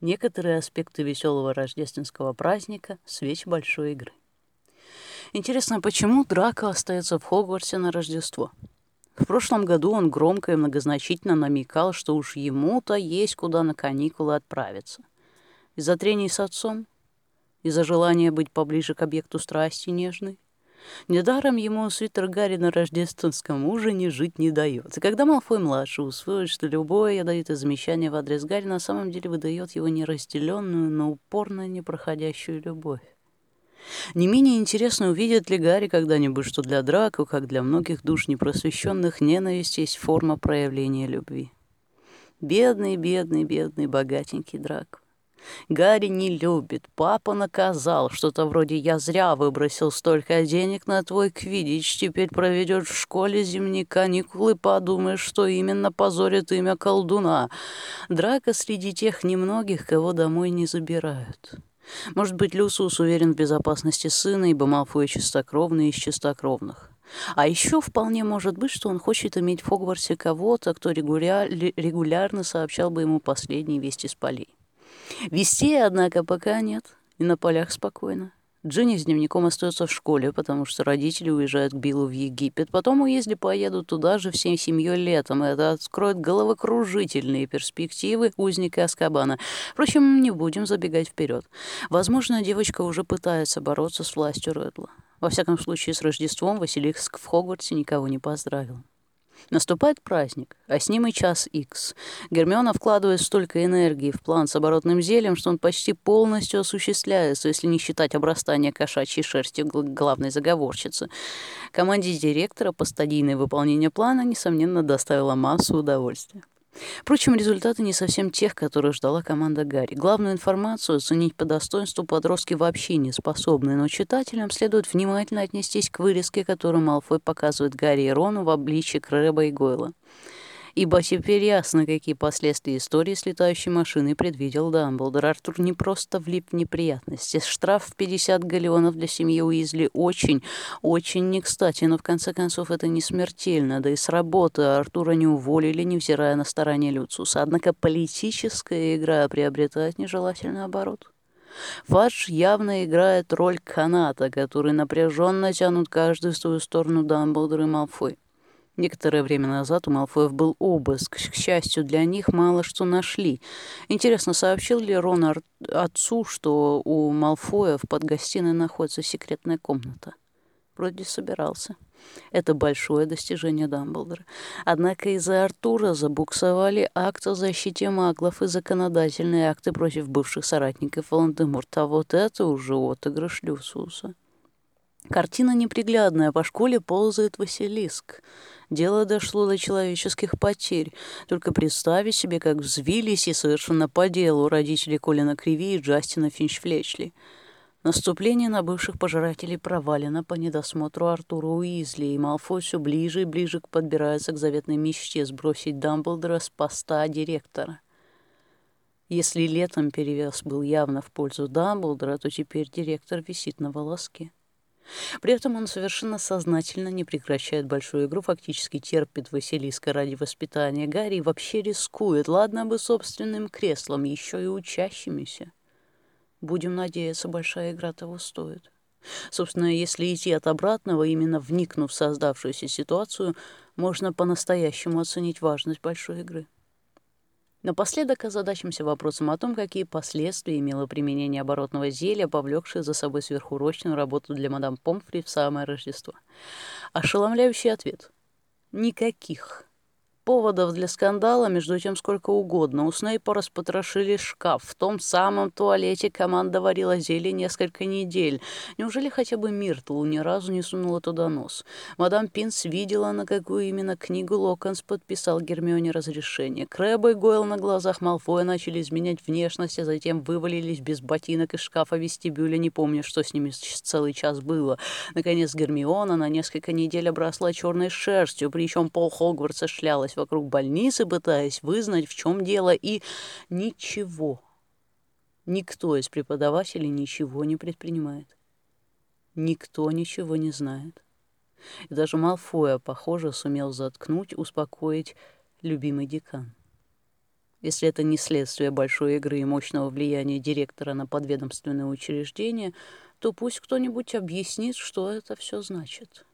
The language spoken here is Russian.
Некоторые аспекты веселого рождественского праздника — свеч большой игры. Интересно, почему Драко остается в Хогвартсе на Рождество? В прошлом году он громко и многозначительно намекал, что уж ему-то есть куда на каникулы отправиться. Из-за трений с отцом? Из-за желания быть поближе к объекту страсти нежной? Недаром ему свитер Гарри на рождественском ужине жить не дает. И когда Малфой-младший усвоит, что любое ядовитое замечание в адрес Гарри на самом деле выдает его неразделенную, но упорно непроходящую любовь. Не менее интересно, увидит ли Гарри когда-нибудь, что для Драко, как для многих душ непросвещенных, ненависть есть форма проявления любви. Бедный, бедный, бедный, богатенький Драко. Гарри не любит. Папа наказал. Что-то вроде «я зря выбросил столько денег на твой квиддич. Теперь проведешь в школе зимние каникулы, подумаешь, что именно позорит имя колдуна». Драко среди тех немногих, кого домой не забирают. Может быть, Люциус уверен в безопасности сына, ибо Малфой чистокровный из чистокровных. А еще вполне может быть, что он хочет иметь в Хогвартсе кого-то, кто регулярно сообщал бы ему последние вести с полей. Вестей, однако, пока нет, и на полях спокойно. Джинни с дневником остается в школе, потому что родители уезжают к Биллу в Египет. Потом уездли поедут туда же всей семьей летом, и это откроет головокружительные перспективы узника Азкабана. Впрочем, не будем забегать вперед. Возможно, девочка уже пытается бороться с властью Редла. Во всяком случае, с Рождеством Василиск в Хогвартсе никого не поздравил. Наступает праздник, а с ним и час икс. Гермиона вкладывает столько энергии в план с оборотным зельем, что он почти полностью осуществляется, если не считать обрастания кошачьей шерстью главной заговорщицы. Команде директора по стадийное выполнение плана, несомненно, доставило массу удовольствия. Впрочем, результаты не совсем тех, которые ждала команда Гарри. Главную информацию оценить по достоинству подростки вообще не способны, но читателям следует внимательно отнестись к вырезке, которую Малфой показывает Гарри и Рону в обличье Крэбба и Гойла. Ибо теперь ясно, какие последствия истории с летающей машиной предвидел Дамблдор. Артур не просто влип в неприятности. Штраф в 50 галлеонов для семьи Уизли очень не кстати, но в конце концов это не смертельно, да и с работы Артура не уволили, невзирая на старания Люциуса. Однако политическая игра приобретает нежелательный оборот. Фадж явно играет роль каната, который напряженно тянут каждый в свою сторону Дамблдор и Малфой. Некоторое время назад у Малфоев был обыск. К счастью для них, мало что нашли. Интересно, сообщил ли Рон отцу, что у Малфоев под гостиной находится секретная комната? Вроде собирался. Это большое достижение Дамблдора. Однако из-за Артура забуксовали акт о защите маглов и законодательные акты против бывших соратников Волан-де-Морта. А вот это уже отыгрыш Люциуса. Картина неприглядная. По школе ползает Василиск. Дело дошло до человеческих потерь. Только представить себе, как взвились и совершенно по делу родители Колина Криви и Джастина Финч-Флетчли. Наступление на бывших пожирателей провалено по недосмотру Артура Уизли, и Малфой все ближе и ближе подбирается к заветной мечте сбросить Дамблдора с поста директора. Если летом перевес был явно в пользу Дамблдора, то теперь директор висит на волоске. При этом он совершенно сознательно не прекращает большую игру, фактически терпит Василиска ради воспитания Гарри и вообще рискует, ладно бы собственным креслом, еще и учащимися. Будем надеяться, большая игра того стоит. Собственно, если идти от обратного, именно вникнув в создавшуюся ситуацию, можно по-настоящему оценить важность большой игры. Напоследок озадачимся вопросом о том, какие последствия имело применение оборотного зелья, повлекшее за собой сверхурочную работу для мадам Помфри в самое Рождество. Ошеломляющий ответ. Никаких. Поводов для скандала, между тем, сколько угодно. У Снейпа распотрошили шкаф. В том самом туалете команда варила зелье несколько недель. Неужели хотя бы Миртл ни разу не сунула туда нос? Мадам Пинс видела, на какую именно книгу Локонс подписал Гермионе разрешение. Крэбб и Гойл на глазах Малфоя начали изменять внешность, а затем вывалились без ботинок из шкафа вестибюля, не помню, что с ними целый час было. Наконец Гермиона на несколько недель обросла черной шерстью, причем пол Хогвартса шлялась вокруг больницы, пытаясь вызнать, в чем дело, и ничего. Никто из преподавателей ничего не предпринимает. Никто ничего не знает. И даже Малфоя, похоже, сумел заткнуть, успокоить любимый декан. Если это не следствие большой игры и мощного влияния директора на подведомственное учреждение, то пусть кто-нибудь объяснит, что это все значит.